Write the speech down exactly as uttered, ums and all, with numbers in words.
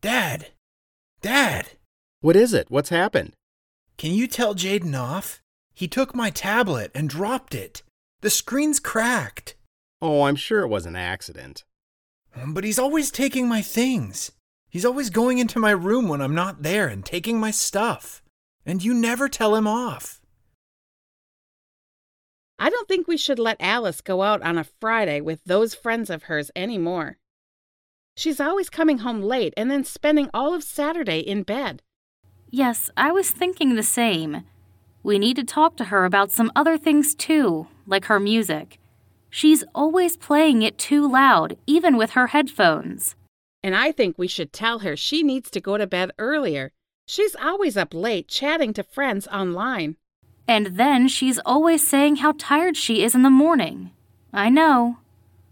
Dad! Dad! What is it? What's happened? Can you tell Jaden off? He took my tablet and dropped it. The screen's cracked. Oh, I'm sure it was an accident. But he's always taking my things. He's always going into my room when I'm not there and taking my stuff. And you never tell him off. I don't think we should let Alice go out on a Friday with those friends of hers anymore. She's always coming home late and then spending all of Saturday in bed. Yes, I was thinking the same. We need to talk to her about some other things too, like her music. She's always playing it too loud, even with her headphones. And I think we should tell her she needs to go to bed earlier. She's always up late chatting to friends online. And then she's always saying how tired she is in the morning. I know.